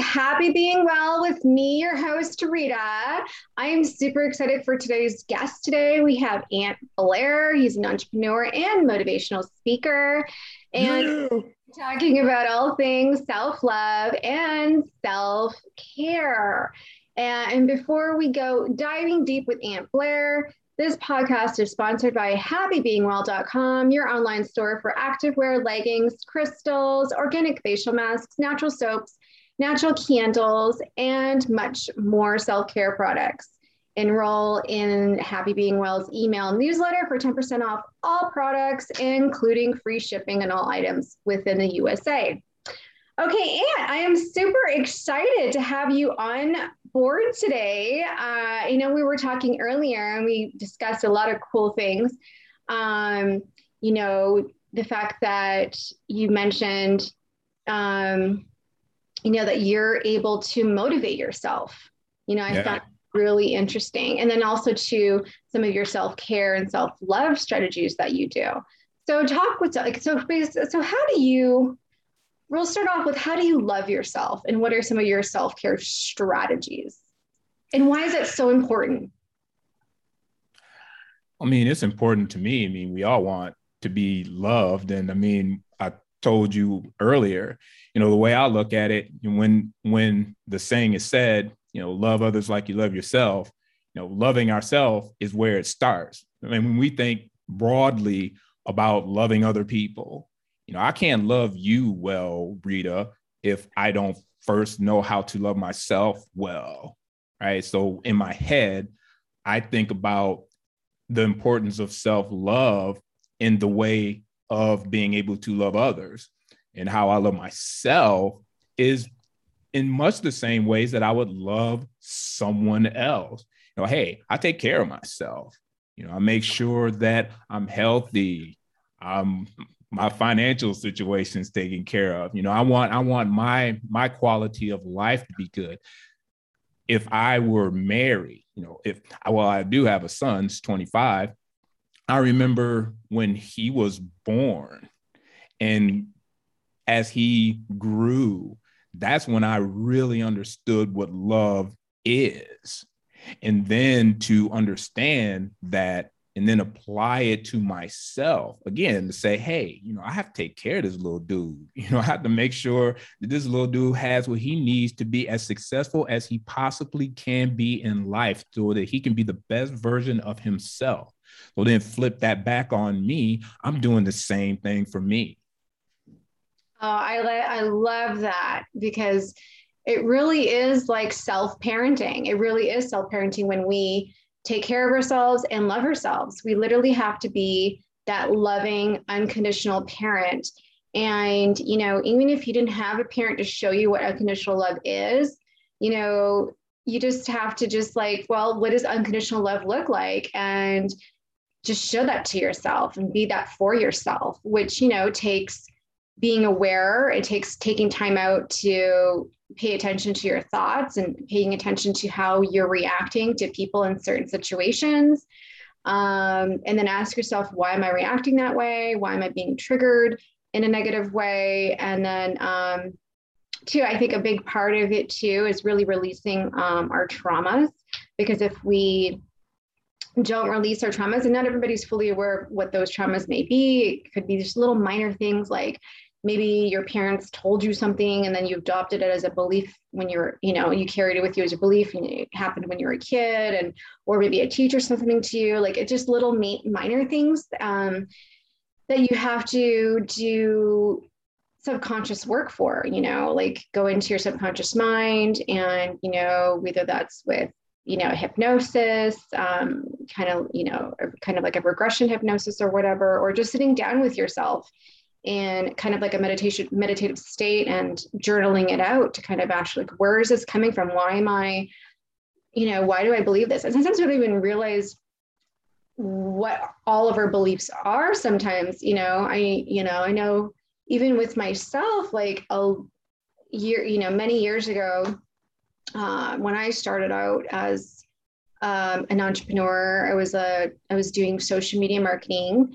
Happy Being Well with me, your host, Rita. I am super excited for today's guest today. We have Ant Blair. He's an entrepreneur and motivational speaker, and Yeah. talking about all things self love and self care. And before we go diving deep with Ant Blair, this podcast is sponsored by happybeingwell.com, your online store for activewear, leggings, crystals, organic facial masks, natural soaps, natural candles, and much more self care products. Enroll in Happy Being Well's email newsletter for 10% off all products, including free shipping on all items within the USA. Okay, Ant, I am super excited to have you on board today. We were talking earlier and we discussed a lot of cool things. The fact that you mentioned, that you're able to motivate yourself. I Yeah. found really interesting. And then also to some of your self-care and self-love strategies that you do. So we'll start off with, how do you love yourself and what are some of your self-care strategies? And why is it so important? I mean, it's important to me. I mean, we all want to be loved. And I mean, I told you earlier, the way I look at it, when the saying is said, love others like you love yourself, loving ourselves is where it starts. I mean, when we think broadly about loving other people, I can't love you well, Rita, if I don't first know how to love myself well, right? So in my head, I think about the importance of self-love in the way of being able to love others. And how I love myself is in much the same ways that I would love someone else. Hey, I take care of myself. I make sure that I'm healthy. My financial situation is taken care of. I want my quality of life to be good. If I were married, I do have a son, he's 25. I remember when he was born, and as he grew, that's when I really understood what love is. And then to understand that and then apply it to myself again, to say, hey, I have to take care of this little dude. I have to make sure that this little dude has what he needs to be as successful as he possibly can be in life so that he can be the best version of himself. So then flip that back on me. I'm doing the same thing for me. I love that, because it really is like self-parenting. It really is self-parenting when we take care of ourselves and love ourselves. We literally have to be that loving, unconditional parent. And, even if you didn't have a parent to show you what unconditional love is, you just have to what does unconditional love look like? And just show that to yourself and be that for yourself, which, takes being aware. It takes taking time out to pay attention to your thoughts and paying attention to how you're reacting to people in certain situations. And then ask yourself, why am I reacting that way? Why am I being triggered in a negative way? And then, too, I think a big part of it too is really releasing our traumas, because if we don't release our traumas, and not everybody's fully aware of what those traumas may be. It could be just little minor things like maybe your parents told you something and then you adopted it as a belief when you carried it with you as a belief, and it happened when you were a kid, and or maybe a teacher said something to you. Like, it's just little minor things that you have to do subconscious work for, like go into your subconscious mind, and whether that's with hypnosis, kind of like a regression hypnosis or whatever, or just sitting down with yourself in kind of like a meditative state and journaling it out to kind of actually, like, where is this coming from? Why am I, why do I believe this? And sometimes we don't even realize what all of our beliefs are. Sometimes, I know even with myself, like many years ago, when I started out as an entrepreneur, I was doing social media marketing,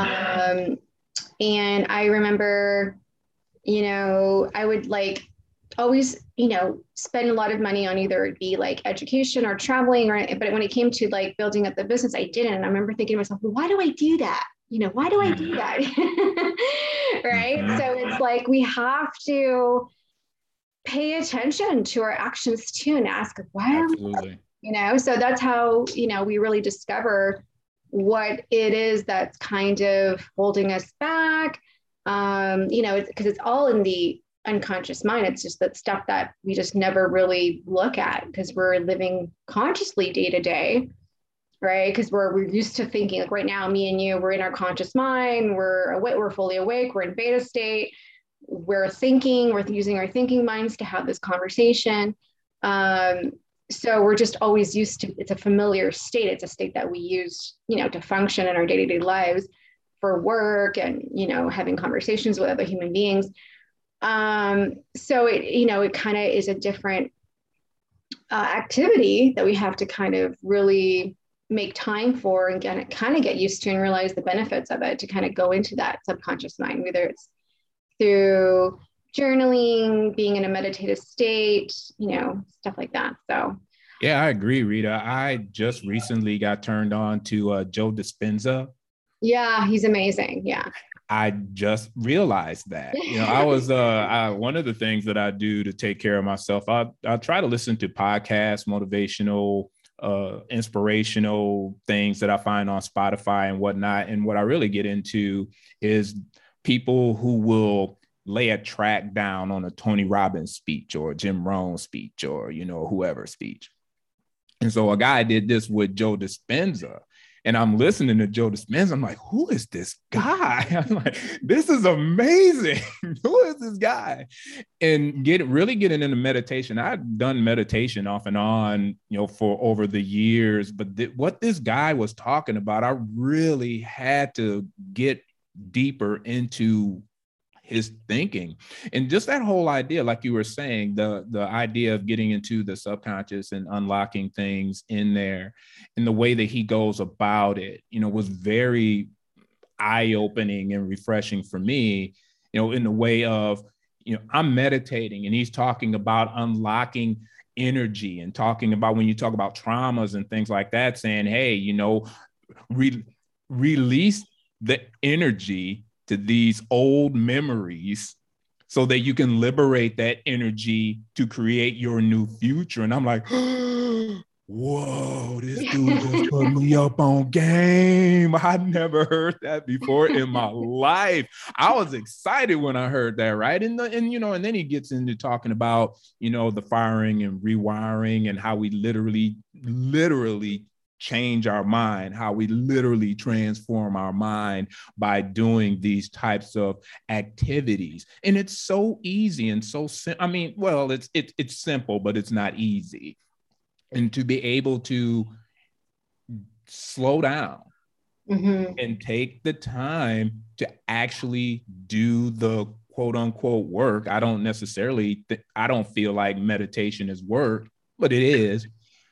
and I remember, I would always, spend a lot of money on either it be like education or traveling, but when it came to like building up the business, I didn't. And I remember thinking to myself, well, why do I do that? Why do I do that? Right. Mm-hmm. So it's like we have to pay attention to our actions too and ask, why are Absolutely. so that's how, we really discover what it is that's kind of holding us back. Because it's all in the unconscious mind. It's just that stuff that we just never really look at because we're living consciously day to day, right? Because we're used to thinking like right now, me and you, we're in our conscious mind, we're awake, we're fully awake, we're in beta state, we're thinking, we're using our thinking minds to have this conversation. So we're just always used to, it's a familiar state. It's a state that we use, to function in our day-to-day lives for work and, having conversations with other human beings. So it kind of is a different activity that we have to kind of really make time for and get used to and realize the benefits of it to kind of go into that subconscious mind, whether it's through journaling, being in a meditative state, stuff like that. So, yeah, I agree, Rita. I just recently got turned on to Joe Dispenza. Yeah, he's amazing. Yeah. I just realized that, I was one of the things that I do to take care of myself. I try to listen to podcasts, motivational, inspirational things that I find on Spotify and whatnot. And what I really get into is people who will lay a track down on a Tony Robbins speech or Jim Rohn speech or, whoever speech. And so a guy did this with Joe Dispenza. And I'm listening to Joe Dispenza. I'm like, who is this guy? I'm like, this is amazing. Who is this guy? And really getting into meditation. I've done meditation off and on, for over the years. But what this guy was talking about, I really had to get deeper into his thinking. And just that whole idea, like you were saying, the idea of getting into the subconscious and unlocking things in there, and the way that he goes about it, was very eye-opening and refreshing for me, in the way of, I'm meditating and he's talking about unlocking energy and talking about when you talk about traumas and things like that, saying, hey, release the energy to these old memories so that you can liberate that energy to create your new future. And I'm like, whoa, this dude just put me up on game. I'd never heard that before in my life. I was excited when I heard that, right? And then he gets into talking about, the firing and rewiring and how we literally change our mind, how we literally transform our mind by doing these types of activities. And it's so easy and so it's simple, but it's not easy. And to be able to slow down and take the time to actually do the quote unquote work. I don't feel like meditation is work, but it is.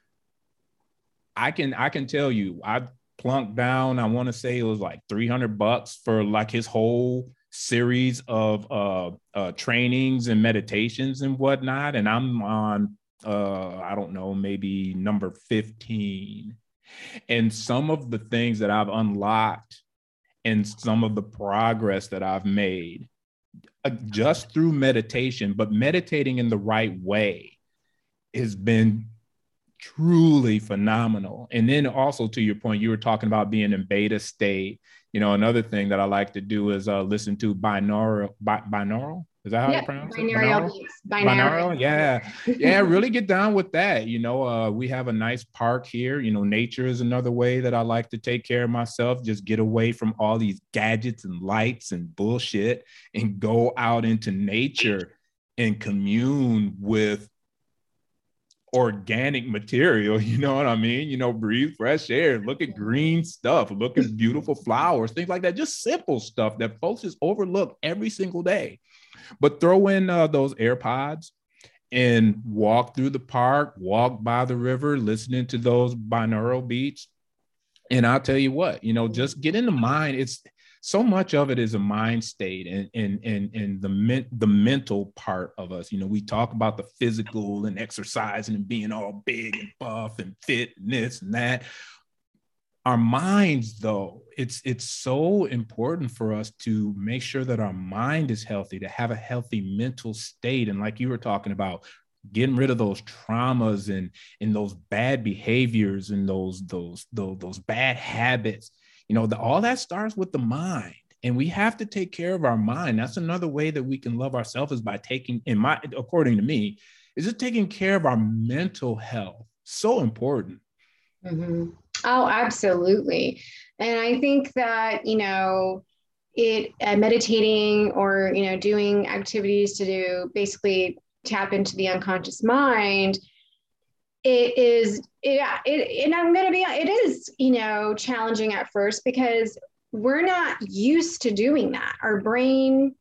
I can tell you, I plunked down, I want to say it was like $300 for like his whole series of trainings and meditations and whatnot. And I'm on, I don't know, maybe number 15. And some of the things that I've unlocked and some of the progress that I've made just through meditation, but meditating in the right way has been truly phenomenal. And then also, to your point, you were talking about being in beta state. Another thing that I like to do is listen to binaural. Is that how you pronounce it? Binaural. Yeah. Really get down with that. We have a nice park here. Nature is another way that I like to take care of myself. Just get away from all these gadgets and lights and bullshit and go out into nature and commune with organic material, you know what I mean? Breathe fresh air, look at green stuff, look at beautiful flowers, things like that. Just simple stuff that folks just overlook every single day. But throw in those AirPods and walk through the park, walk by the river, listening to those binaural beats. And I'll tell you what, just get in the mind. so much of it is a mind state and the mental part of us. You know, we talk about the physical and exercising and being all big and buff and fit and this and that. Our minds, though, it's so important for us to make sure that our mind is healthy, to have a healthy mental state. And like you were talking about, getting rid of those traumas and those bad behaviors and those bad habits, you know, all that starts with the mind. And we have to take care of our mind. That's another way that we can love ourselves, is by taking, according to me, is just taking care of our mental health. So important. Mm-hmm. Oh, absolutely. And I think that, you know, meditating or, you know, doing activities to do basically tap into the unconscious mind, it is, and I'm going to be, it is, you know, challenging at first because we're not used to doing that. Our mind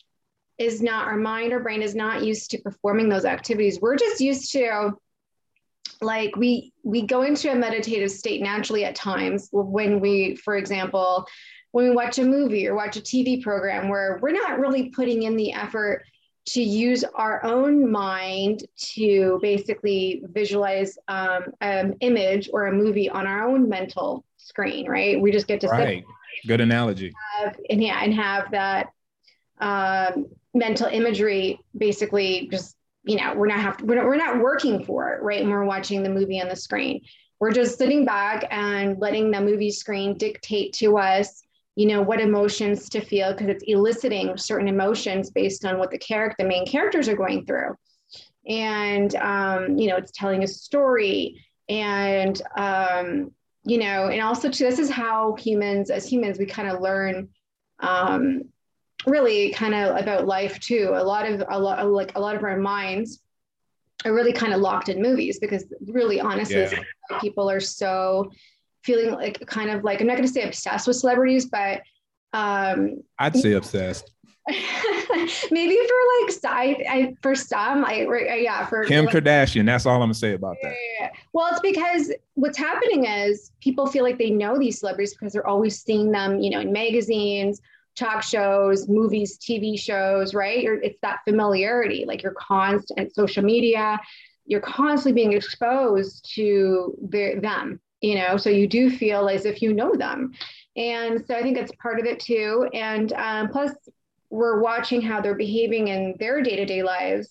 or brain is not used to performing those activities. We're just used to, like, we go into a meditative state naturally at times when we, for example, when we watch a movie or watch a TV program where we're not really putting in the effort to use our own mind to basically visualize an image or a movie on our own mental screen, right? We just get to sit. Good analogy. And have that mental imagery basically just, you know, we're not working for it, right? When we're watching the movie on the screen, we're just sitting back and letting the movie screen dictate to us, you know, what emotions to feel, because it's eliciting certain emotions based on what the main characters are going through. And, you know, it's telling a story. And, you know, and also too, this is how as humans, we kind of learn really kind of about life too. A lot of our minds are really kind of locked in movies, because really, honestly, people are so feeling like kind of like, I'm not going to say obsessed with celebrities, but I'd say obsessed. Maybe for some, for Kim Kardashian. That's all I'm gonna say about that. Yeah. Well, it's because what's happening is people feel like they know these celebrities because they're always seeing them, you know, in magazines, talk shows, movies, TV shows, right? It's that familiarity, like you're constant social media, you're constantly being exposed to them, you know, so you do feel as if you know them. And so I think that's part of it too. And plus, we're watching how they're behaving in their day-to-day lives.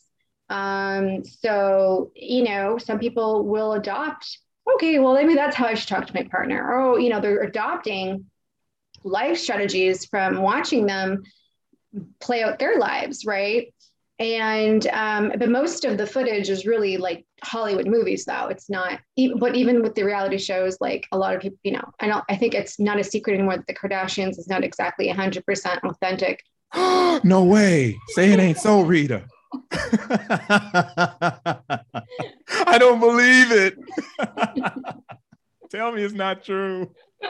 So, you know, some people will adopt, okay, well, maybe that's how I should talk to my partner. Oh, you know, they're adopting life strategies from watching them play out their lives, right? And but most of the footage is really like Hollywood movies, though. It's not, but even with the reality shows, like a lot of people, you know, I think it's not a secret anymore that the Kardashians is not exactly 100% authentic. No way. Say it ain't so, Rita. I don't believe it. Tell me it's not true.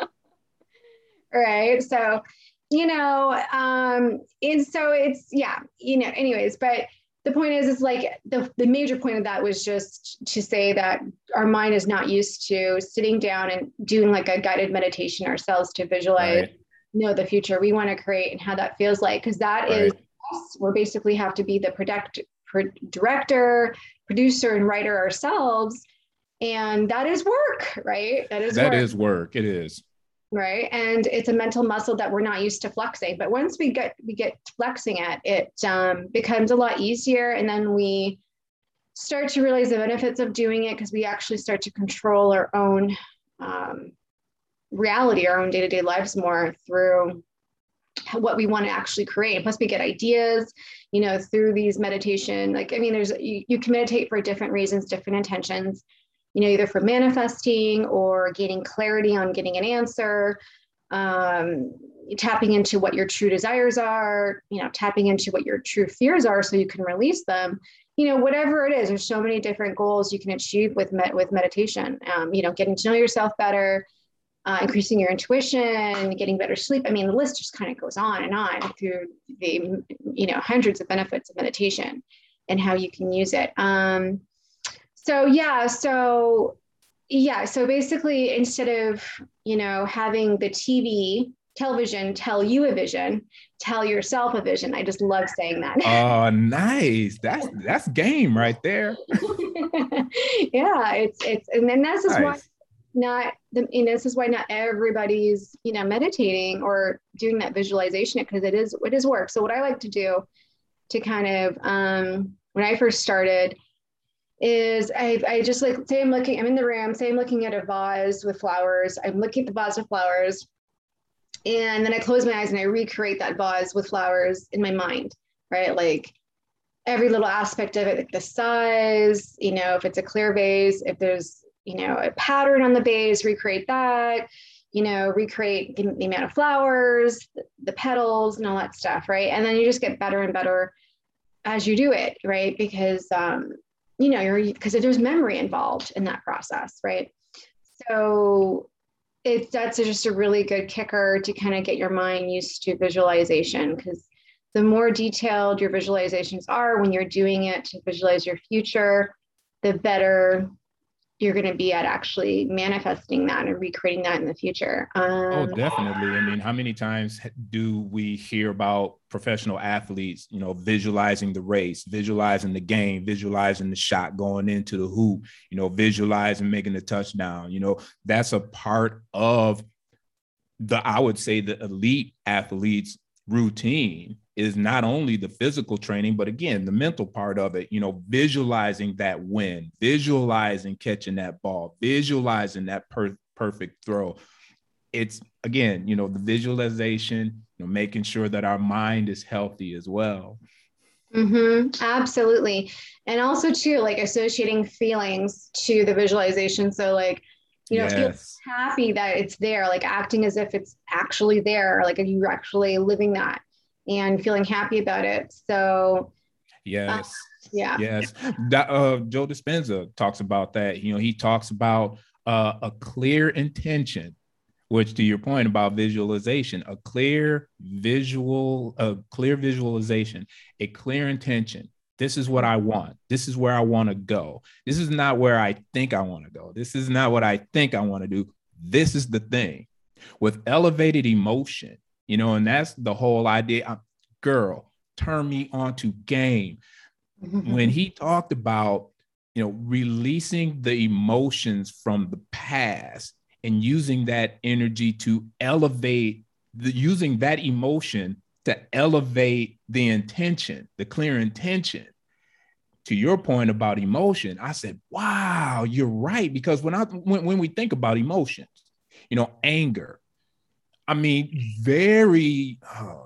Right. So, you know, and so it's, yeah, you know, anyways, but the point is like the major point of that was just to say that our mind is not used to sitting down and doing like a guided meditation ourselves to visualize, know the future we want to create and how that feels like, because that is us. We basically have to be the director, producer, and writer ourselves. And that is work, right? That is work. It is. Right. And it's a mental muscle that we're not used to flexing. But once we get flexing it becomes a lot easier. And then we start to realize the benefits of doing it, because we actually start to control our own reality, our own day-to-day lives more through what we want to actually create. And plus we get ideas, you know, through these meditation. Like, I mean, you can meditate for different reasons, different intentions, you know, either for manifesting or gaining clarity on getting an answer, tapping into what your true desires are, you know, tapping into what your true fears are so you can release them, you know, whatever it is. There's so many different goals you can achieve with meditation, you know, getting to know yourself better, increasing your intuition, getting better sleep. I mean, the list just kind of goes on and on through the, you know, hundreds of benefits of meditation and how you can use it. So basically, instead of, you know, having the TV television tell you a vision, tell yourself a vision. I just love saying that. Oh, nice. That's game right there. Yeah, it's and then this is why Nice. not the this is why not everybody's meditating or doing that visualization, because it is work. So what I like to do to kind of when I first started is I just like say I'm in the room, say I'm looking at a vase with flowers. I'm looking at the vase with flowers, and then I close my eyes and I recreate that vase with flowers in my mind, right? Like every little aspect of it, like the size, if it's a clear vase, if there's, a pattern on the base, recreate that, recreate the amount of flowers, the petals and all that stuff, right? And then you just get better and better as you do it, right? Because, because there's memory involved in that process, right? So that's just a really good kicker to kind of get your mind used to visualization, because the more detailed your visualizations are when you're doing it to visualize your future, the better you're going to be at actually manifesting that and recreating that in the future. Oh, definitely. I mean, how many times do we hear about professional athletes, visualizing the race, visualizing the game, visualizing the shot going into the hoop, visualizing making the touchdown? That's a part of I would say the elite athletes routine is not only the physical training, but again, the mental part of it, visualizing that win, visualizing catching that ball, visualizing that perfect throw. It's again, the visualization, making sure that our mind is healthy as well. Absolutely. And also too, like associating feelings to the visualization. So like, feel Yes. happy that it's there, like acting as if it's actually there, like you're actually living that and feeling happy about it. So yes. Yeah. Yes. Joe Dispenza talks about that. He talks about a clear intention, which to your point about visualization, a clear visualization, a clear intention. This is what I want. This is where I want to go. This is not where I think I want to go. This is not what I think I want to do. This is the thing. With elevated emotion, and that's the whole idea. Girl, turn me on to game. When he talked about, releasing the emotions from the past and using that energy to elevate using that emotion to elevate the intention, the clear intention. To your point about emotion, I said, wow, you're right. Because when we think about emotions, anger, I mean, very,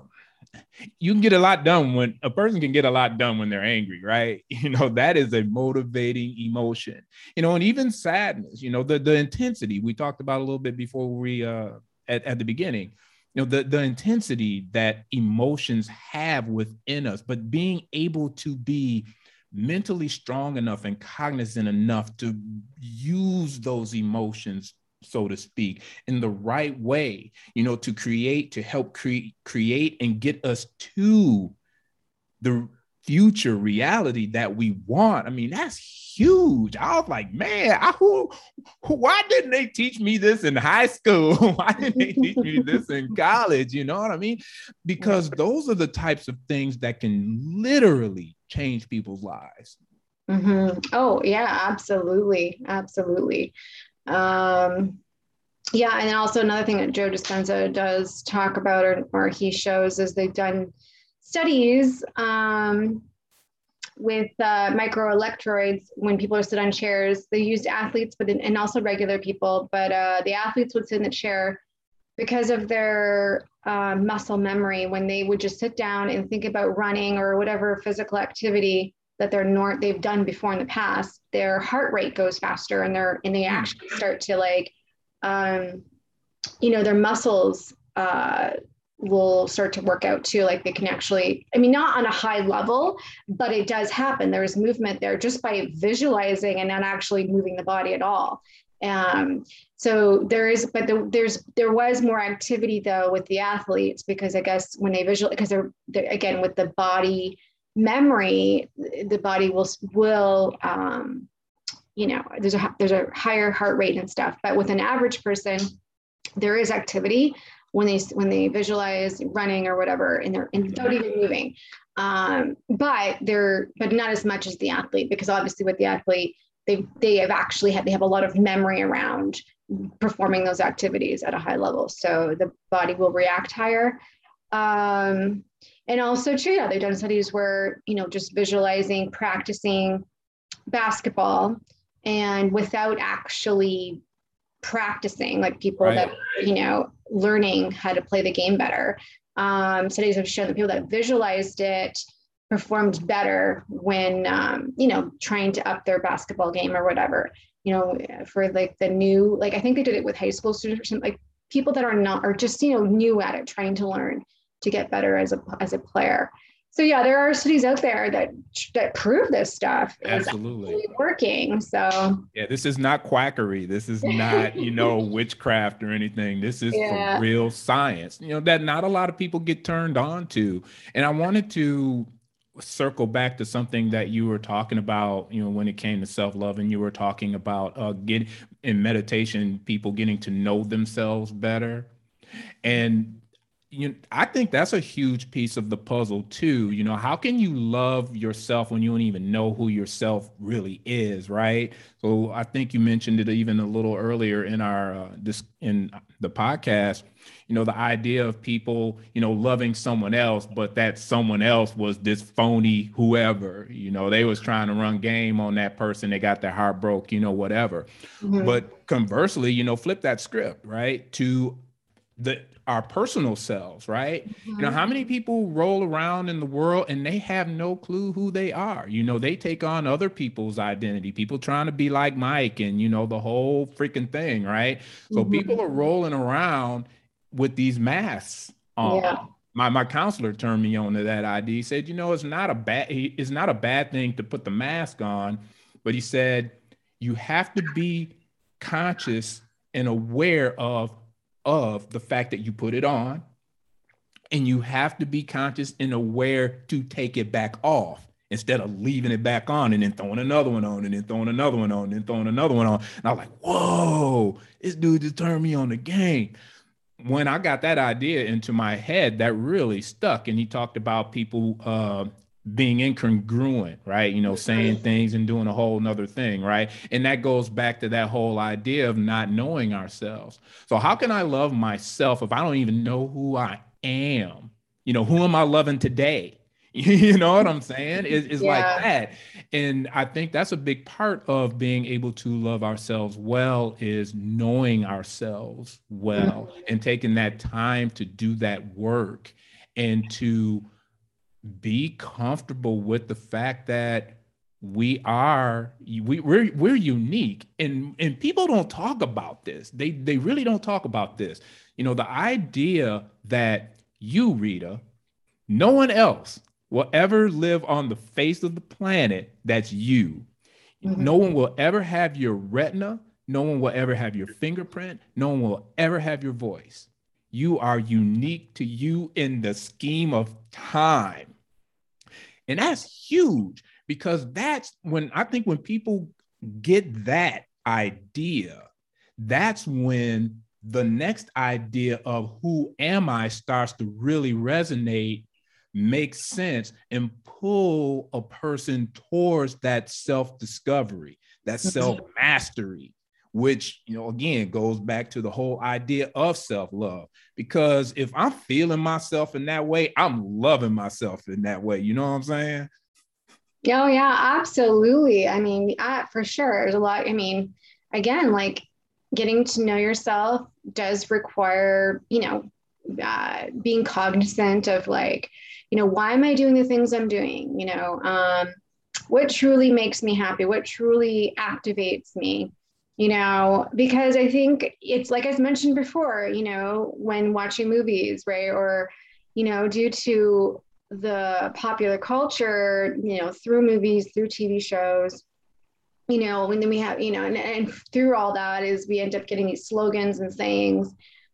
you can get a lot done when a person can get a lot done when they're angry, right? That is a motivating emotion, and even sadness, the intensity we talked about a little bit before we, at the beginning, the intensity that emotions have within us, but being able to be mentally strong enough and cognizant enough to use those emotions, so to speak, in the right way, to help create and get us to the future reality that we want. I mean, that's huge. I was like, man, why didn't they teach me this in high school? Why didn't they teach me this in college? You know what I mean? Because those are the types of things that can literally change people's lives. Oh, yeah, absolutely. Absolutely. Yeah, and then also another thing that Joe Dispenza does talk about, or he shows, is they've done studies with microelectrodes when people are sit on chairs. They used athletes, and also regular people, but the athletes would sit in the chair because of their muscle memory. When they would just sit down and think about running or whatever physical activity that they've done before in the past, their heart rate goes faster, and they actually start to like, their muscles will start to work out too. Like they can actually, I mean, not on a high level, but it does happen. There's movement there just by visualizing and not actually moving the body at all. So there was more activity though with the athletes, because I guess when they because they're again with the body memory, the body will there's a higher heart rate and stuff. But with an average person, there is activity, when they visualize running or whatever, and they're without even moving. But not as much as the athlete, because obviously with the athlete, they have a lot of memory around performing those activities at a high level, so the body will react higher. And also too, yeah, they've done studies where, just visualizing, practicing basketball and without actually practicing, like people that, learning how to play the game better. Studies have shown that people that visualized it performed better when, trying to up their basketball game or whatever, for like the new, like, I think they did it with high school students or something, like people that are just, new at it, trying to learn to get better as a player. So yeah, there are studies out there that prove this stuff absolutely is working. So yeah, this is not quackery. This is not, witchcraft or anything. This is for real science, that not a lot of people get turned on to. And I wanted to circle back to something that you were talking about, when it came to self-love, and you were talking about getting in meditation, people getting to know themselves better. And I think that's a huge piece of the puzzle too. How can you love yourself when you don't even know who yourself really is, right? So I think you mentioned it even a little earlier in our in the podcast. The idea of people, loving someone else, but that someone else was this phony whoever. They was trying to run game on that person. They got their heart broke, whatever. Mm-hmm. But conversely, flip that script, right, to our personal selves, right? Mm-hmm. How many people roll around in the world and they have no clue who they are? They take on other people's identity, people trying to be like Mike and, the whole freaking thing, right? So mm-hmm. people are rolling around with these masks on. Yeah. My counselor turned me on to that idea. He said, it's not a bad thing to put the mask on, but he said, you have to be conscious and aware of the fact that you put it on, and you have to be conscious and aware to take it back off instead of leaving it back on and then throwing another one on and then throwing another one on and then throwing another one on. And I was like, whoa, this dude just turned me on the game. When I got that idea into my head, that really stuck. And he talked about people being incongruent, right? Saying things and doing a whole nother thing, right? And that goes back to that whole idea of not knowing ourselves. So how can I love myself if I don't even know who I am? Who am I loving today? You know what I'm saying? It's like that. And I think that's a big part of being able to love ourselves well, is knowing ourselves well and taking that time to do that work and to be comfortable with the fact that we're unique, and people don't talk about this. They really don't talk about this. The idea that you, Rita, no one else will ever live on the face of the planet that's you. Mm-hmm. No one will ever have your retina. No one will ever have your fingerprint. No one will ever have your voice. You are unique to you in the scheme of time. And that's huge, because that's when people get that idea, that's when the next idea of who am I starts to really resonate, make sense, and pull a person towards that self-discovery, that self-mastery, which, again, goes back to the whole idea of self-love. Because if I'm feeling myself in that way, I'm loving myself in that way. You know what I'm saying? Oh, yeah, absolutely. I mean, for sure. There's a lot. I mean, again, like, getting to know yourself does require, being cognizant of, like, why am I doing the things I'm doing? What truly makes me happy? What truly activates me? Because I think it's like I mentioned before, when watching movies, right? Or, due to the popular culture, through movies, through TV shows, and then we have, and through all that is we end up getting these slogans and sayings.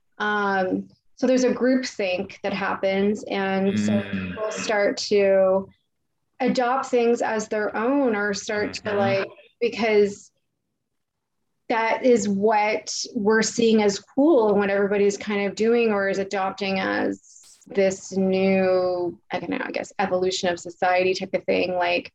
So there's a groupthink that happens. And so people start to adopt things as their own, or start to, like, because that is what we're seeing as cool and what everybody's kind of doing or is adopting as this new, I don't know, I guess evolution of society type of thing, like,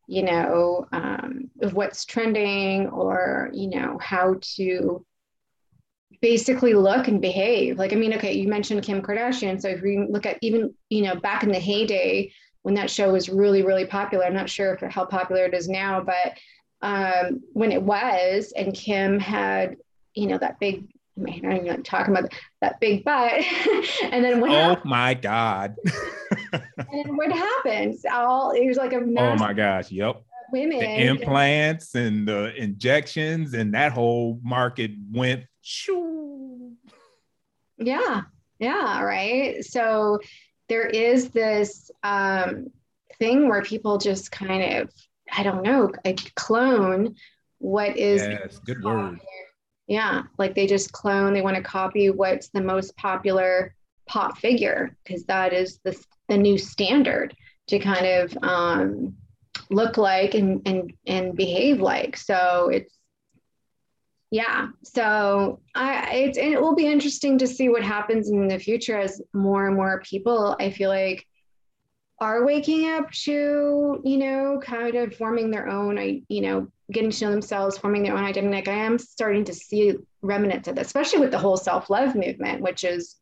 of what's trending or, how to basically look and behave. Like, I mean, okay, you mentioned Kim Kardashian. So if we look at even, back in the heyday when that show was really, really popular, I'm not sure how popular it is now, but when it was, and Kim had, that big, I don't even talking about that big butt. And then my God. And what happens? It was like a oh my gosh, yep. Women. The implants and the injections and that whole market went shoo. Yeah, right. So there is this thing where people just kind of, I don't know, like clone what is. Yes, good word. Yeah, like they just clone, they want to copy what's the most popular pop figure because that is the new standard to kind of look like and behave like. So it's, yeah. So it will be interesting to see what happens in the future as more and more people, I feel like, are waking up to, kind of forming their own, getting to know themselves, forming their own identity. Like I am starting to see remnants of that, especially with the whole self-love movement, which is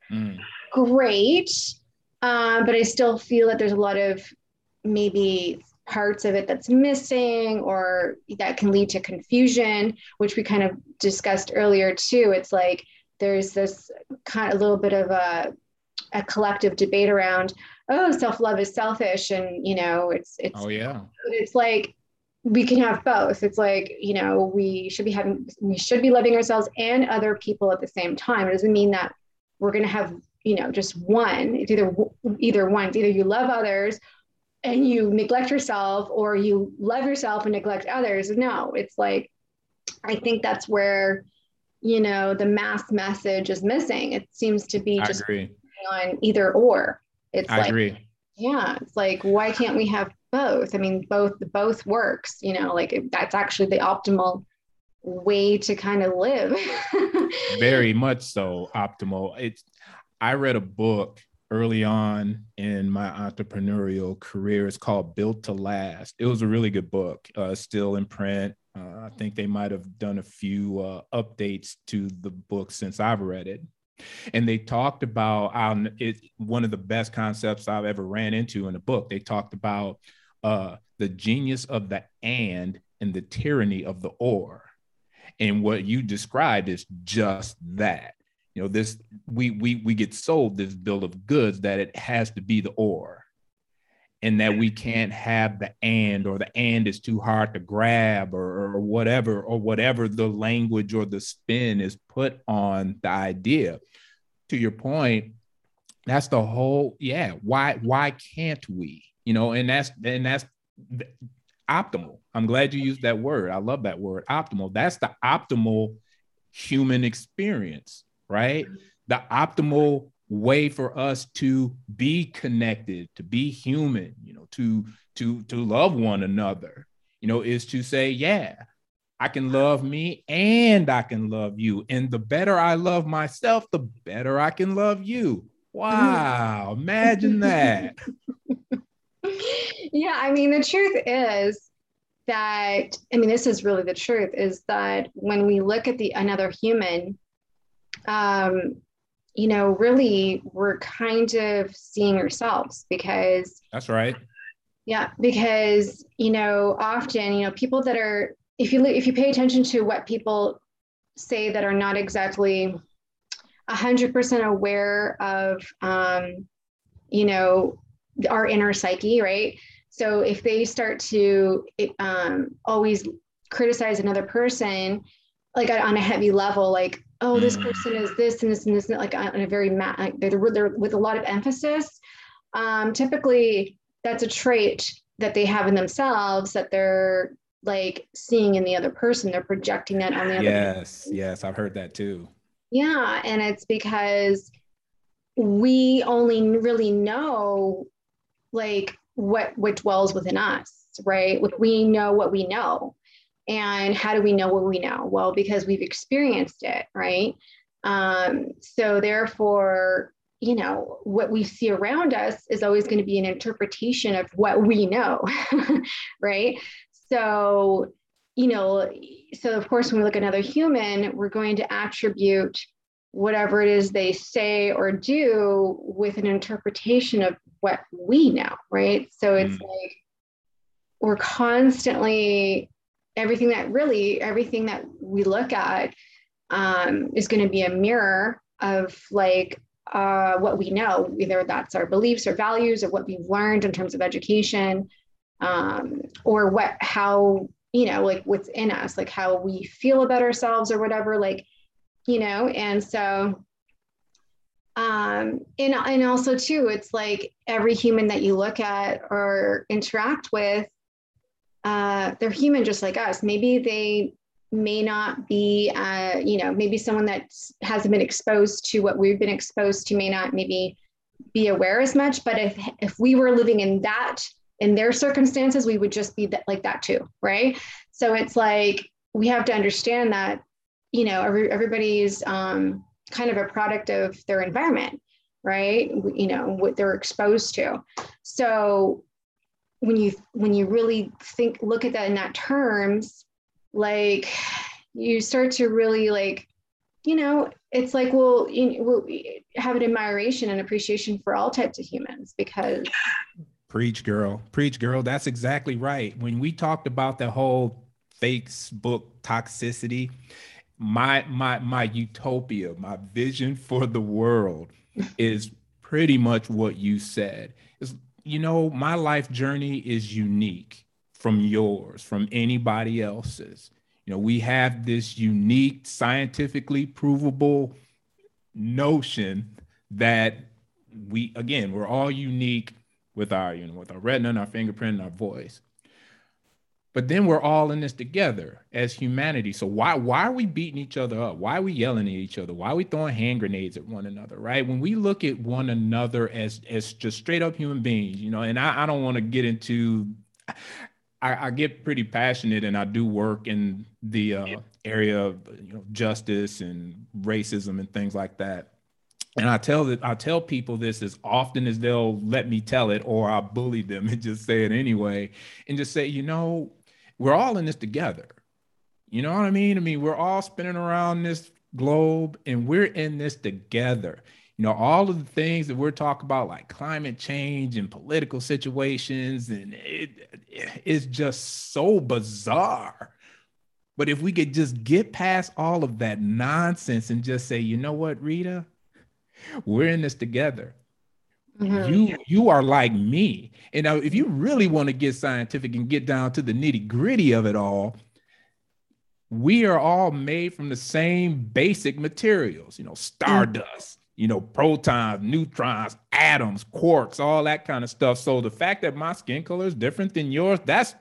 great. But I still feel that there's a lot of maybe parts of it that's missing or that can lead to confusion, which we kind of discussed earlier too. It's like there's this kind of a little bit of a collective debate around, oh, self-love is selfish, and it's oh yeah, it's like we can have both. It's like, we should be loving ourselves and other people at the same time. It doesn't mean that we're going to have, just one. It's either one. It's either you love others and you neglect yourself, or you love yourself and neglect others. No, it's like, I think that's where, the mass message is missing. It seems to be just on either or. I agree. Yeah. It's like, why can't we have both? I mean, both works, like that's actually the optimal way to kind of live. Very much so optimal. I read a book early on in my entrepreneurial career. It's called Built to Last. It was a really good book, still in print. I think they might have done a few updates to the book since I've read it. And they talked about one of the best concepts I've ever ran into in a book. They talked about the genius of the and the tyranny of the or. And what you described is just that. This we get sold this bill of goods that it has to be the or, and that we can't have the and, or the and is too hard to grab, or whatever the language or the spin is put on the idea. To your point, that's the whole, why can't we? And that's optimal. I'm glad you used that word. I love that word, optimal. That's the optimal human experience, right? The optimal way for us to be connected, to be human, to love one another, is to say, yeah, I can love me and I can love you. And the better I love myself, the better I can love you. Wow. Imagine that. Yeah. I mean, the truth is that, this is really the truth, is that when we look at another human, really we're kind of seeing ourselves, because that's right. Yeah, because, often, people that are, if you pay attention to what people say that are not exactly 100% aware of, our inner psyche, right? So if they start to always criticize another person, like on a heavy level, like, oh, this person is this and this and this, like on a very, they're with a lot of emphasis. Typically, that's a trait that they have in themselves that they're like seeing in the other person. They're projecting that on the other person. Yes, I've heard that too. Yeah, and it's because we only really know like what dwells within us, right? Like we know what we know. And how do we know what we know? Well, because we've experienced it, right? So therefore, you know, what we see around us is always going to be an interpretation of what we know, right? So, you know, so of course, when we look at another human, we're going to attribute whatever it is they say or do with an interpretation of what we know, right? So it's like we're constantly, everything that we look at is going to be a mirror of like what we know, either that's our beliefs or values or what we've learned in terms of education, or how, you know, like what's in us, like how we feel about ourselves or whatever, like, you know. And so and also too, it's like every human that you look at or interact with, they're human just like us. Maybe they may not be, you know, maybe someone that hasn't been exposed to what we've been exposed to may not maybe be aware as much. But if we were living in their circumstances, we would just be like that too, right? So it's like we have to understand that, you know, everybody's kind of a product of their environment, right? You know, what they're exposed to. So when you really look at that in that terms, like you start to really like, you know, it's like, well, we'll have an admiration and appreciation for all types of humans because. Preach, girl. Preach, girl. That's exactly right. When we talked about the whole Facebook toxicity, my utopia, my vision for the world is pretty much what you said. Is, you know, my life journey is unique from yours, from anybody else's. You know, we have this unique, scientifically provable notion that we're all unique with our, you know, with our retina and our fingerprint and our voice. But then we're all in this together as humanity. So why are we beating each other up? Why are we yelling at each other? Why are we throwing hand grenades at one another? Right? When we look at one another as just straight up human beings, you know, and I don't want to get into. I get pretty passionate, and I do work in the area of, you know, justice and racism and things like that. And I tell people this as often as they'll let me tell it, or I'll bully them and just say it anyway, and just say, you know, we're all in this together. You know what I mean? I mean, we're all spinning around this globe and we're in this together. You know, all of the things that we're talking about, like climate change and political situations, and it's just so bizarre. But if we could just get past all of that nonsense and just say, you know what, Rita, we're in this together. Mm-hmm. You are like me. And now, if you really want to get scientific and get down to the nitty gritty of it all, we are all made from the same basic materials, you know, stardust, you know, protons, neutrons, atoms, quarks, all that kind of stuff. So the fact that my skin color is different than yours, that's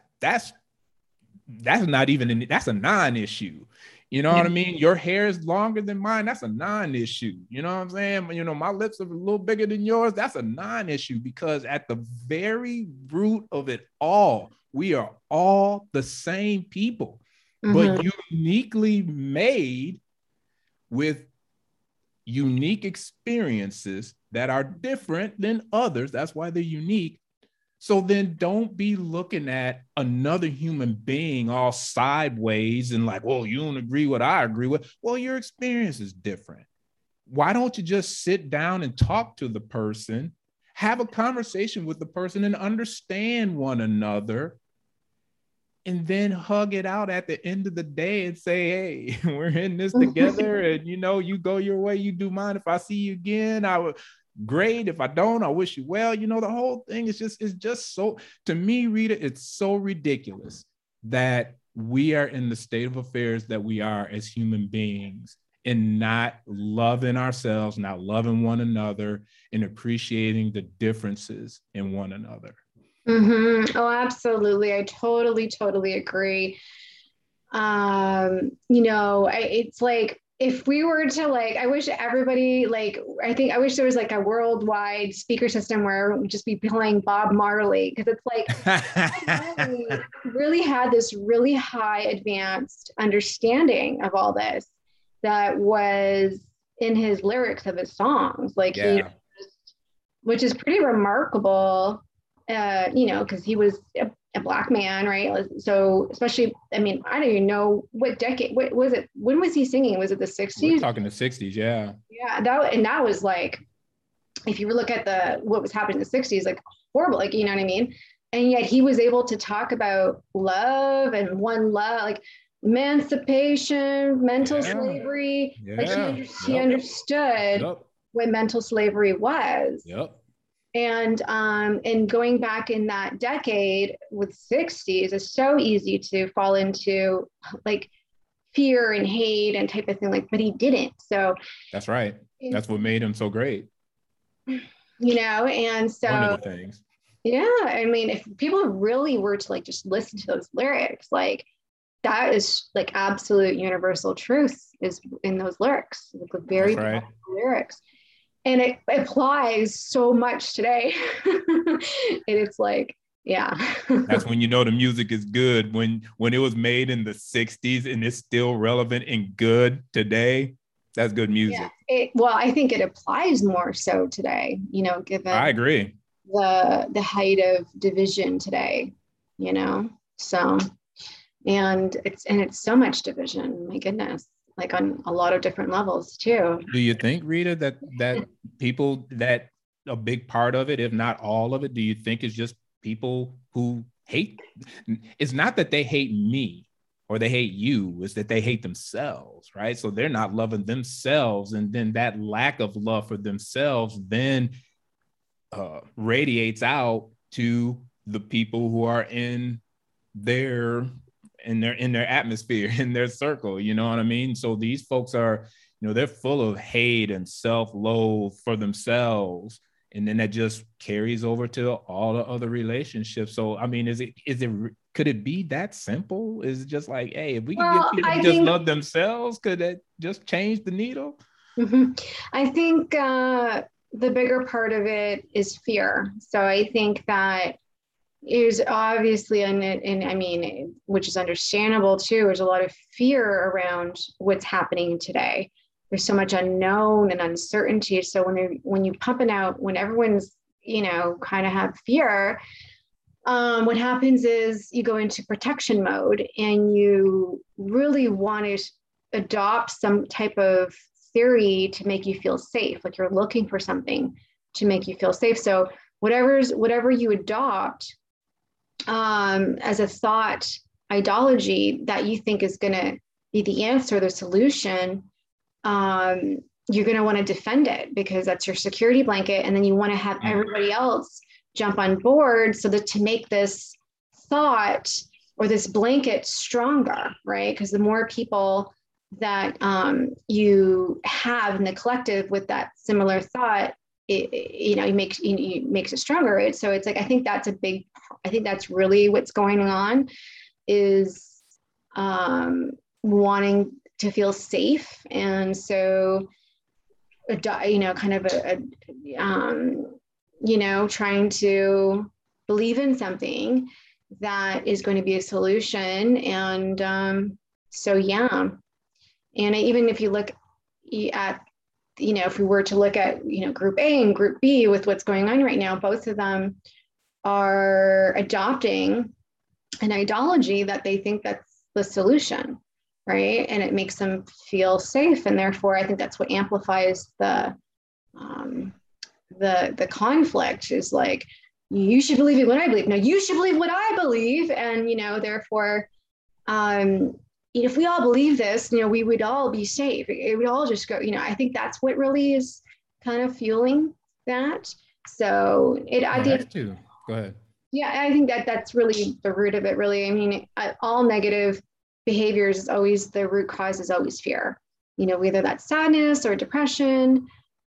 not even that's a non-issue. You know what I mean? Your hair is longer than mine. That's a non-issue. You know what I'm saying? You know, my lips are a little bigger than yours. That's a non-issue, because at the very root of it all, we are all the same people, but uniquely made with unique experiences that are different than others. That's why they're unique. So then don't be looking at another human being all sideways and like, well, you don't agree what I agree with. Well, your experience is different. Why don't you just sit down and talk to the person, have a conversation with the person and understand one another, and then hug it out at the end of the day and say, hey, we're in this together. And, you know, you go your way, you do mine. If I see you again, I would. Great. If I don't, I wish you well. You know, the whole thing is just so, to me, Rita, it's so ridiculous that we are in the state of affairs that we are as human beings and not loving ourselves, not loving one another, and appreciating the differences in one another. Mm-hmm. Oh, absolutely. I totally agree. You know, it's like, if we were to like, I wish everybody like, I wish there was like a worldwide speaker system where we'd just be playing Bob Marley, because it's like Bob Marley really had this really high advanced understanding of all this that was in his lyrics of his songs. Like he, Yeah. which is pretty remarkable, because he was a black man, right? So especially, I mean, I don't even know what decade. What was it? When was he singing? Was it the We're '60s? talking the 60s. Yeah. Yeah, that was like, if you look at the what was happening in the '60s, like horrible, like you know what I mean. And yet he was able to talk about love and one love, like emancipation, mental Yeah. slavery. Like Yeah. he Yep. understood Yep. what mental slavery was. Yep. And going back in that decade with '60s is so easy to fall into like fear and hate and type of thing, like, but he didn't. So, That's right. That's what made him so great. and One of so the things. yeah, I mean, if people really were to like just listen to those lyrics, like that is like absolute universal truth is in those lyrics, like very That's right. powerful lyrics. And it applies so much today. And it's like, yeah. That's when you know the music is good. When it was made in the 60s and it's still relevant and good today, that's good Yeah. music. Well, I think it applies more so today, I given agree. the height of division today, you know. So and it's so much division, my goodness, like on a lot of different levels too. Do you think, Rita, that people that a big part of it, if not all of it, do you think is just people who hate? It's not that they hate me or they hate you, it's that they hate themselves, right? So they're not loving themselves. And then that lack of love for themselves then radiates out to the people who are their in their atmosphere, in their circle, you know what I mean? So these folks are, they're full of hate and self-loathe for themselves, and then that just carries over to all the other relationships. So I mean, could it be that simple? Is it just like, hey, if we could get Well, people to I just think love themselves, could that just change the needle? mhm. I think the bigger part of it is fear. So I think that is obviously, and I mean, which is understandable too. There's a lot of fear around what's happening today. There's so much unknown and uncertainty. So when you pump it out, when everyone's kind of have fear, what happens is you go into protection mode and you really want to adopt some type of theory to make you feel safe. Like you're looking for something to make you feel safe. So whatever you adopt as a thought ideology that you think is going to be the answer, the solution, you're going to want to defend it because that's your security blanket. And then you want to have everybody else jump on board so that to make this thought or this blanket stronger, right? Because the more people that you have in the collective with that similar thought, it makes it stronger, right? So it's like I think that's really what's going on is wanting to feel safe, and so kind of trying to believe in something that is going to be a solution, and so yeah, and even if you look at if we were to look at group A and group B with what's going on right now, both of them are adopting an ideology that they think that's the solution, right? And it makes them feel safe, and therefore I think that's what amplifies the conflict. Is like, you should believe in what I believe. No, you should believe what I believe, and therefore if we all believe this, we would all be safe. It would all just go, I think that's what really is kind of fueling that. So I think, Too. Go ahead. yeah, I think that's really the root of it, really. I mean, all negative behaviors is always, the root cause is always fear, whether that's sadness or depression,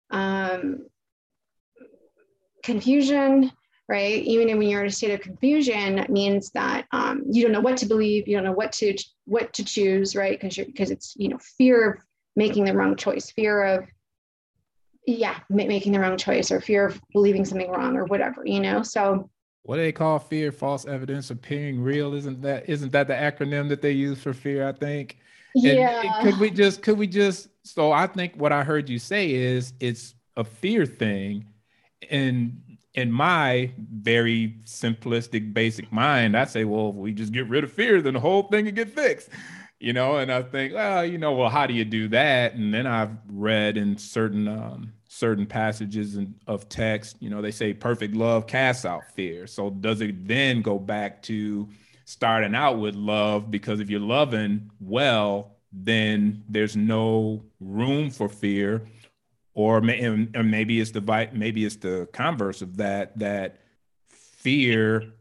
confusion, right? Even when you're in a state of confusion, that means that you don't know what to believe, you don't know what to choose, right? Because it's fear making the wrong choice, fear of, making the wrong choice, or fear of believing something wrong or whatever, So what do they call fear? False evidence appearing real. Isn't that the acronym that they use for fear, I think? And yeah, could we just, so I think what I heard you say is it's a fear thing. And in my very simplistic, basic mind, I say, well, if we just get rid of fear, then the whole thing can get fixed. And I think, well, well, how do you do that? And then I've read in certain passages of text, they say perfect love casts out fear. So does it then go back to starting out with love? Because if you're loving well, then there's no room for fear. Or maybe it's the converse of that fear,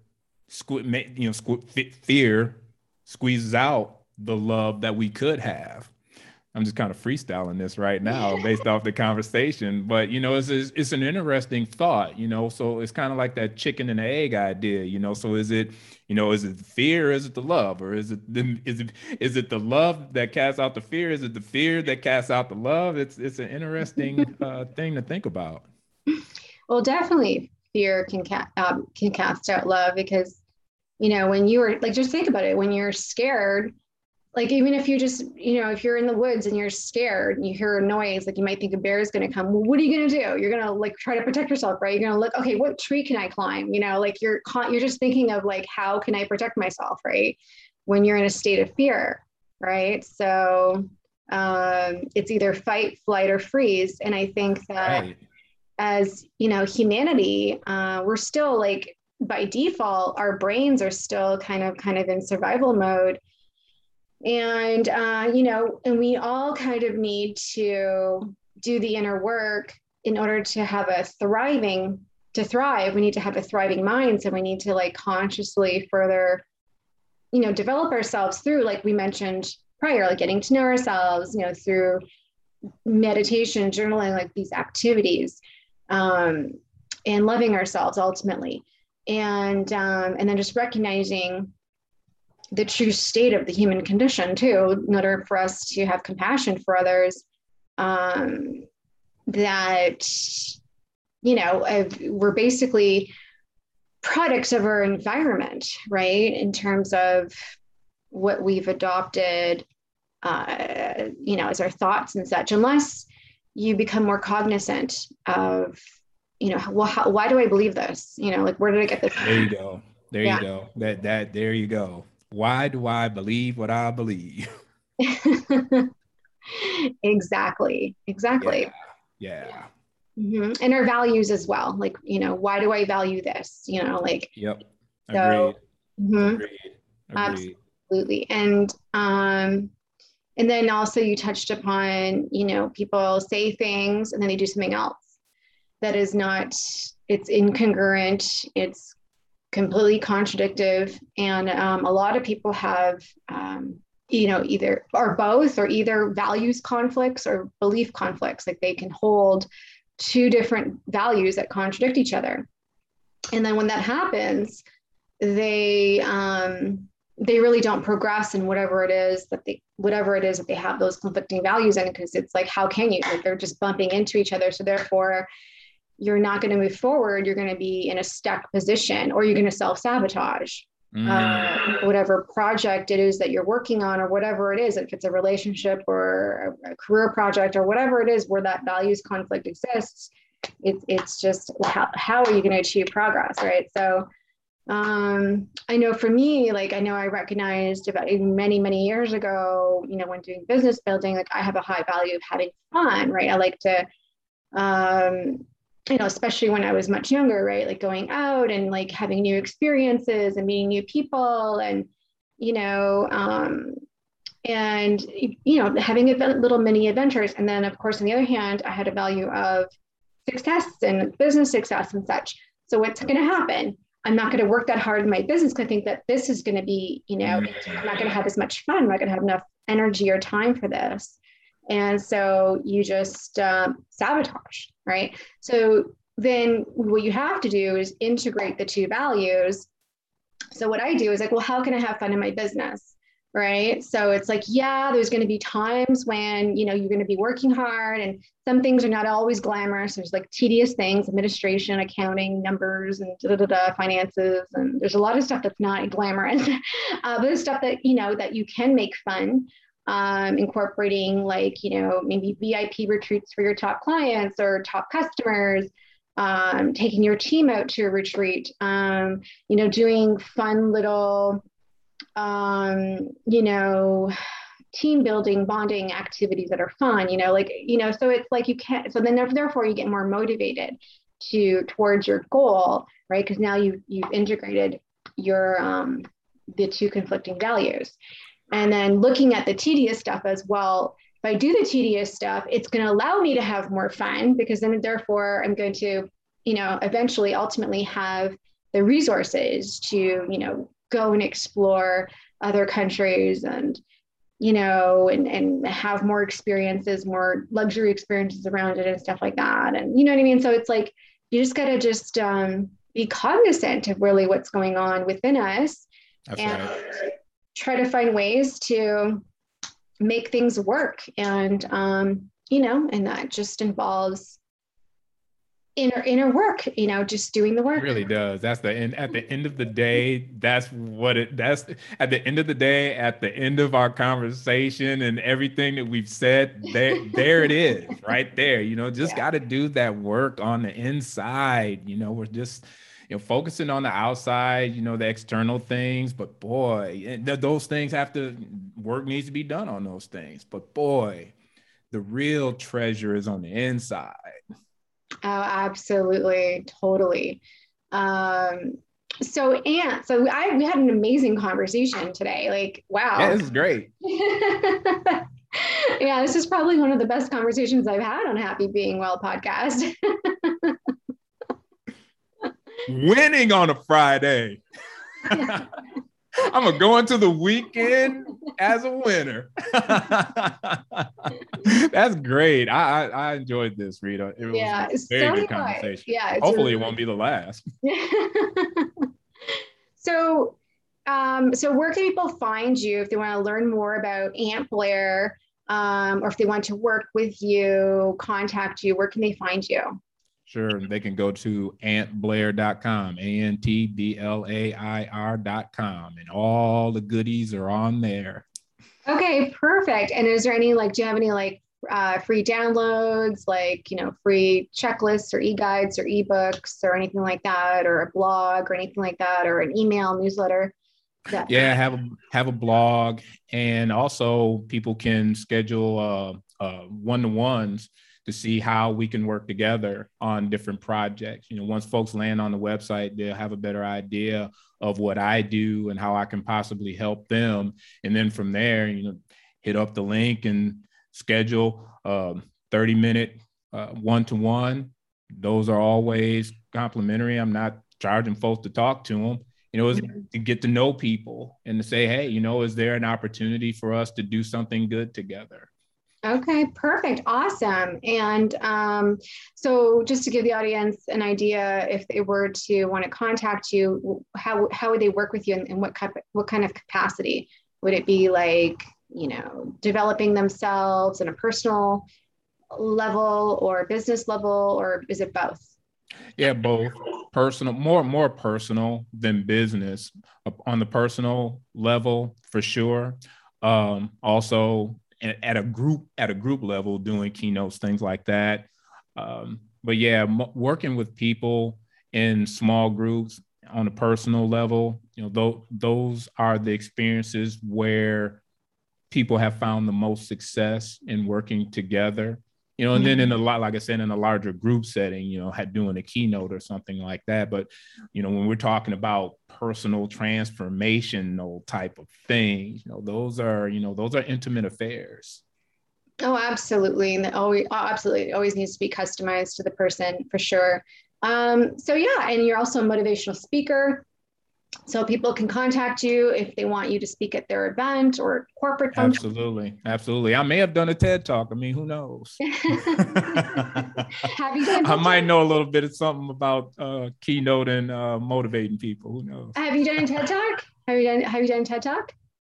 fear squeezes out the love that we could have. I'm just kind of freestyling this right now based off the conversation, but it's an interesting thought. So it's kind of like that chicken and the egg idea. So is it fear, or is it the love, or is it the love that casts out the fear? Is it the fear that casts out the love? It's an interesting thing to think about. well, definitely fear can cast out love, because when you are like, just think about it, when you're scared, like, even if you just, if you're in the woods and you're scared and you hear a noise, like, you might think a bear is going to come. Well, what are you going to do? You're going to, like, try to protect yourself, right? You're going to look, okay, what tree can I climb? Like, you're just thinking of, like, how can I protect myself, right? When you're in a state of fear, right? So it's either fight, flight, or freeze. And I think that Right. as, humanity, we're still, like, by default, our brains are still kind of in survival mode. And and we all kind of need to do the inner work in order to have to thrive. We need to have a thriving mind. So we need to, like, consciously further, develop ourselves through, like we mentioned prior, like getting to know ourselves, through meditation, journaling, like these activities, um, and loving ourselves ultimately. And then just recognizing the true state of the human condition too, in order for us to have compassion for others. That we're basically products of our environment, right? In terms of what we've adopted, as our thoughts and such. Unless you become more cognizant of, why do I believe this? Like, where did I get this There you from? go. There you Yeah. go. There you go. Why do I believe what I believe? Exactly. Yeah. Exactly. Yeah. And our values as well. Like, why do I value this? Like, Yep. so, Agreed. mhm, Agreed. Agreed. absolutely. And then also you touched upon, people say things and then they do something else that is not, it's incongruent, it's completely contradictive. And a lot of people have, either or both, or either values conflicts or belief conflicts. Like, they can hold two different values that contradict each other. And then when that happens, they really don't progress in whatever it is that they have those conflicting values in, because it's like, how can you, like, they're just bumping into each other. So therefore you're not going to move forward. You're going to be in a stuck position, or you're going to self-sabotage Mm, whatever project it is that you're working on, or whatever it is, if it's a relationship or a career project or whatever it is where that values conflict exists. It's just, how are you going to achieve progress, right? So I know for me, like, I know I recognized about many, many years ago, when doing business building, like, I have a high value of having fun, right? I like to, um, especially when I was much younger, right? Like, going out and, like, having new experiences and meeting new people, and, you know, um, having little mini adventures. And then, of course, on the other hand, I had a value of success and business success and such. So what's going to happen? I'm not going to work that hard in my business, because I think that this is going to be, mm, I'm not going to have as much fun. I'm not going to have enough energy or time for this. And so you just sabotage, right? So then what you have to do is integrate the two values. So what I do is like, well, how can I have fun in my business? right? So it's like, yeah, there's going to be times when, you know, you're going to be working hard and some things are not always glamorous. There's like tedious things, administration, accounting, numbers, and finances. And there's a lot of stuff that's not glamorous. But there's stuff that, you know, that you can make fun, incorporating like, you know, maybe VIP retreats for your top clients or top customers, taking your team out to a retreat, you know, doing fun little, you know, team building, bonding activities that are fun, you know, like, you know, so it's like you can't, so then therefore you get more motivated towards your goal, right? Because now you've integrated your, the two conflicting values. And then looking at the tedious stuff as well, if I do the tedious stuff, it's going to allow me to have more fun because then therefore I'm going to, you know, eventually ultimately have the resources to, you know, go and explore other countries and, you know, and have more experiences, more luxury experiences around it and stuff like that. And you know what I mean? So it's like, you just got to just be cognizant of really what's going on within us. That's and right. Try to find ways to make things work. And, you know, and that just involves inner work, you know, just doing the work. It really does. That's the end. At the end of the day, that's at the end of the day, at the end of our conversation and everything that we've said, there it is, right there. You know, just got to do that work on the inside. You know, we're just, you know, focusing on the outside, you know, the external things, but boy, those things work needs to be done on those things. But boy, the real treasure is on the inside. Oh, absolutely. Totally. So we had an amazing conversation today. Like, wow. Yeah, this is great. Yeah, this is probably one of the best conversations I've had on Happy Being Well podcast. Winning on a Friday. I'm gonna go into the weekend as a winner. That's great. I enjoyed this, Rita. It was a very good conversation. Yeah, hopefully it won't be the last. So where can people find you if they want to learn more about Aunt Blair, or if they want to work with you, contact you? Where can they find you? Sure. They can go to antblair.com, ANTBLAIR.com, and all the goodies are on there. Okay, perfect. And is there any, like, do you have any like free downloads, like, you know, free checklists or e-guides or ebooks or anything like that, or a blog or anything like that, or an email newsletter? Yeah, have a blog, and also people can schedule one-to-ones to see how we can work together on different projects. You know, once folks land on the website, they'll have a better idea of what I do and how I can possibly help them. And then from there, you know, hit up the link and schedule 30-minute one-to-one. Those are always complimentary. I'm not charging folks to talk to them. You know, it's to get to know people and to say, hey, you know, is there an opportunity for us to do something good together? Okay, perfect. Awesome. And so just to give the audience an idea, if they were to want to contact you, how would they work with you, and what kind of capacity? Would it be like, you know, developing themselves in a personal level or business level, or is it both? Yeah, both. Personal, more personal than business. On the personal level, for sure. Also at a group level, doing keynotes, things like that. But yeah, working with people in small groups on a personal level, you know, those are the experiences where people have found the most success in working together. You know, and then like I said, in a larger group setting, you know, doing a keynote or something like that. But, you know, when we're talking about personal transformational type of things, you know, those are intimate affairs. Oh, absolutely. And absolutely. It always needs to be customized to the person, for sure. So yeah, and you're also a motivational speaker. So people can contact you if they want you to speak at their event or corporate function. Absolutely. I may have done a TED Talk. I mean, who knows? Have you done? I might know a little bit of something about keynote and motivating people. Who knows? Have you done a TED Talk? Have you done TED Talk?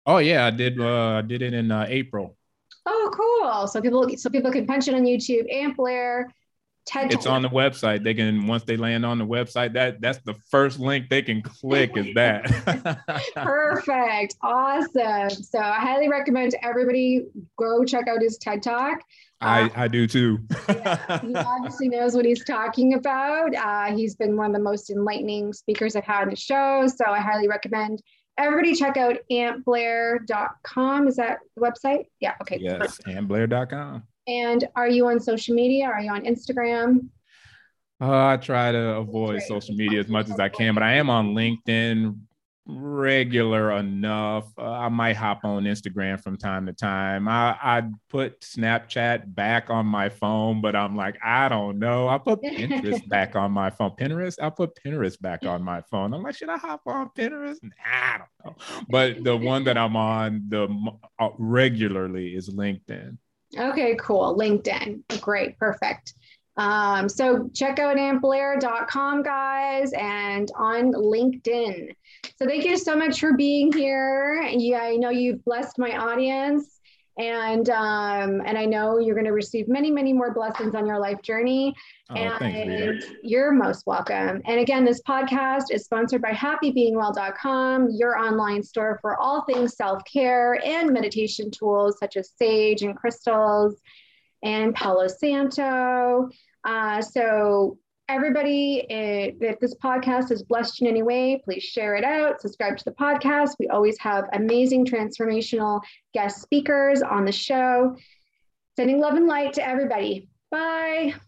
Oh yeah, I did it in April. Oh, cool. So people can punch it on YouTube. Ant Blair, TED It's Talk. on the website. They can, once they land on the website, that's the first link they can click is that. Perfect. Awesome. So I highly recommend everybody go check out his TED Talk. I do too. Yeah, he obviously knows what he's talking about. He's been one of the most enlightening speakers I've had in the show. So I highly recommend everybody check out antblair.com. Is that the website? Yeah. Okay. Yes, andblair.com. And are you on social media? Are you on Instagram? I try to avoid social media as much as I can, but I am on LinkedIn regular enough. I might hop on Instagram from time to time. I put Snapchat back on my phone, but I'm like, I don't know. I put Pinterest back on my phone. Pinterest? I put Pinterest back on my phone. I'm like, should I hop on Pinterest? Nah, I don't know. But the one that I'm on the regularly is LinkedIn. Okay, cool. LinkedIn. Great. Perfect. So check out antblair.com, guys, and on LinkedIn. So thank you so much for being here. Yeah, I know you've blessed my audience, and I know you're going to receive many, many more blessings on your life journey. Oh, thanks, Rita. You're most welcome. And again, this podcast is sponsored by happybeingwell.com, your online store for all things self-care and meditation tools such as sage and crystals and Palo Santo. So everybody, if this podcast has blessed you in any way, please share it out, subscribe to the podcast. We always have amazing transformational guest speakers on the show. Sending love and light to everybody. Bye.